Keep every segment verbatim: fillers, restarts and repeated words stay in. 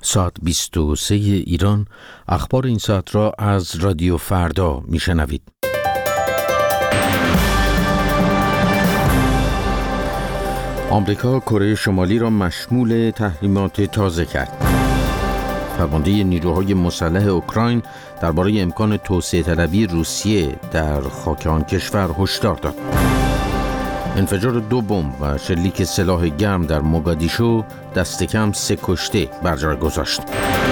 ساعت بیست و سه ایران. اخبار این ساعت را از رادیو فردا میشنوید. آمریکا کره شمالی را مشمول تحریمات تازه کرد. فرمانده نیروهای مسلح اوکراین درباره امکان توسعه طلبی روسیه در خاک آن کشور هشدار داد. انفجار دو بمب و شلیک سلاح گرم در موگادیشو دست کم سه کشته بر جای گذاشت.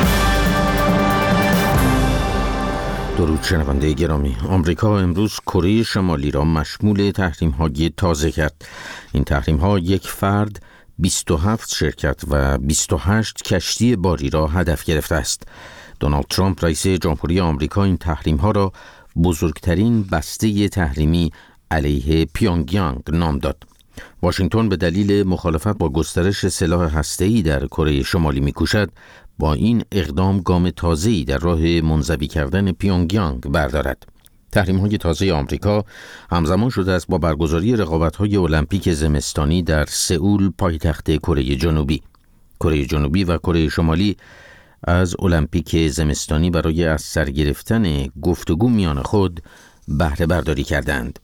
درود شنونده گرامی، آمریکا امروز کره شمالی را مشمول تحریم‌های تازه کرد. این تحریم‌ها یک فرد، بیست و هفت شرکت و بیست و هشت کشتی باری را هدف گرفته است. دونالد ترامپ رئیس جمهوری آمریکا این تحریم‌ها را بزرگترین بسته تحریمی علیه پیونگیانگ نام داد. واشنگتن به دلیل مخالفت با گسترش سلاح هسته‌ای در کره شمالی می‌کوشد با این اقدام گام تازه‌ای در راه منزوی کردن پیونگیانگ بردارد. تحریم‌های تازه آمریکا همزمان شده است با برگزاری رقابت‌های المپیک زمستانی در سئول پایتخت کره جنوبی. کره جنوبی و کره شمالی از المپیک زمستانی برای از سر گرفتن گفتگو میان خود بهره برداری کردند.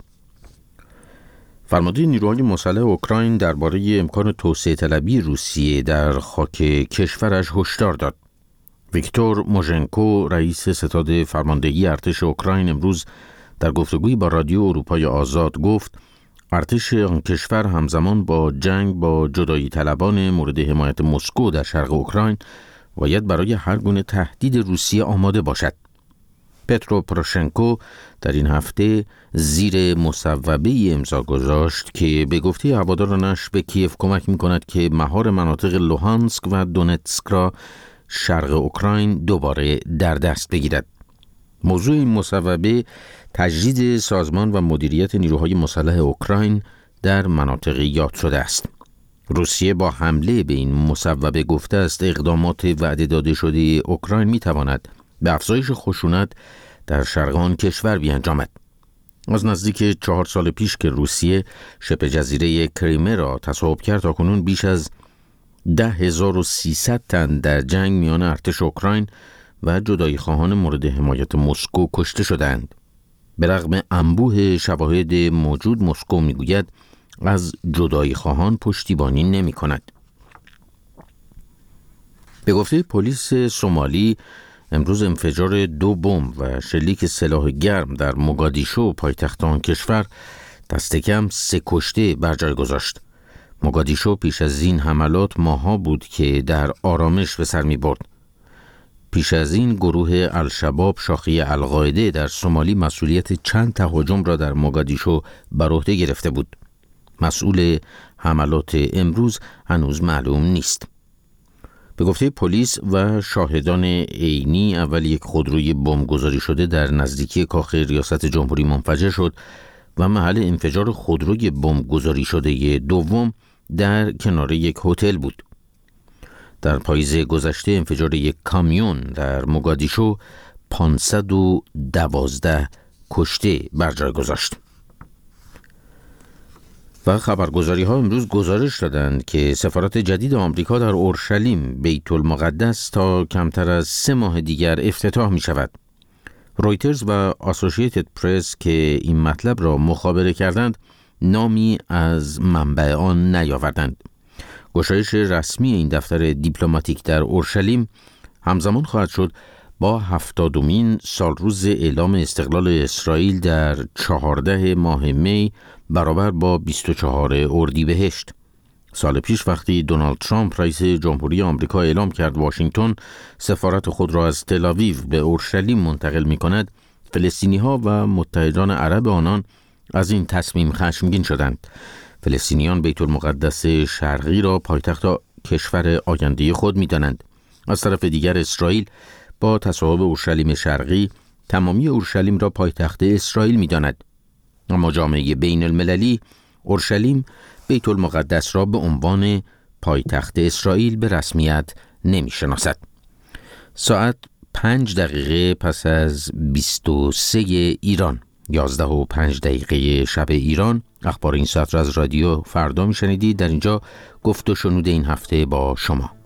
فرمانده نیروهای مسلح اوکراین درباره امکان توسعه طلبی روسیه در خاک کشورش هشدار داد. ویکتور موژنکو رئیس ستاد فرماندهی ارتش اوکراین امروز در گفتگویی با رادیو اروپای آزاد گفت ارتش آن کشور همزمان با جنگ با جدایی طلبان مورد حمایت مسکو در شرق اوکراین باید برای هر گونه تهدید روسیه آماده باشد. پترو پروشنکو در این هفته زیر مصوبه‌ای امضا گذاشت که به گفته هوادارانش به کیف کمک می‌کند که مهار مناطق لوهانسک و دونتسک را شرق اوکراین دوباره در دست بگیرد. موضوع این مصوبه تجدید سازمان و مدیریت نیروهای مسلح اوکراین در مناطق یاد شده است. روسیه با حمله به این مصوبه گفته است اقدامات وعده داده شده اوکراین می‌تواند به افزایش خشونت در شرق آن کشور بیانجامد. از نزدیک چهار سال پیش که روسیه شبه جزیره کریمه را تصاحب کرد تاکنون بیش از ده هزار و سیصد تن در جنگ میان ارتش اوکراین و جدایی خواهان مورد حمایت مسکو کشته شدند. به رغم انبوه شواهد موجود مسکو میگوید از جدایی خواهان پشتیبانی نمی کند. به گفته پلیس سومالی امروز انفجار دو بمب و شلیک سلاح گرم در موگادیشو پایتخت آن کشور دست کم سه کشته بر جای گذاشت. موگادیشو پیش از این حملات ماها بود که در آرامش به سر می برد. پیش از این گروه الشباب شاخه القاعده در سومالی مسئولیت چند تهاجم را در موگادیشو بر عهده گرفته بود. مسئول حملات امروز هنوز معلوم نیست. به گفته پلیس و شاهدان عینی اول یک خودروی بمب گذاری شده در نزدیکی کاخ ریاست جمهوری منفجر شد و محل انفجار خودروی بمب گذاری شده دوم در کنار یک هتل بود. در پاییز گذشته انفجار یک کامیون در موگادیشو پانصد و دوازده کشته بر جای گذاشت. و خبرگزاری ها امروز گزارش دادند که سفارت جدید آمریکا در اورشلیم بیت المقدس تا کمتر از سه ماه دیگر افتتاح می شود. رویترز و آسوشییتد پرس که این مطلب را مخابره کردند نامی از منبع آن نیاوردند. گشایش رسمی این دفتر دیپلماتیک در اورشلیم همزمان خواهد شد با هفتادمین سالروز اعلام استقلال اسرائیل در چهارده ماه می برابر با بیست و چهارم اردیبهشت. سال پیش وقتی دونالد ترامپ رئیس جمهوری آمریکا اعلام کرد واشنگتن سفارت خود را از تل آویو به اورشلیم منتقل می کند، فلسطینی‌ها و متحدان عرب آنان از این تصمیم خشمگین شدند. فلسطینیان بیت المقدس شرقی را پایتخت کشور آینده خود می دانند. از طرف دیگر اسرائیل با تصاحب اورشلیم شرقی تمامی اورشلیم را پایتخت اسرائیل می داند. اما جامعه بین المللی اورشلیم بیت المقدس را به عنوان پایتخت اسرائیل به رسمیت نمی شناسد. ساعت پنج دقیقه پس از بیست و سه ایران، یازده و پنج دقیقه شب ایران، اخبار این ساعت را از رادیو فردا می شنیدید. در اینجا گفت و شنود این هفته با شما.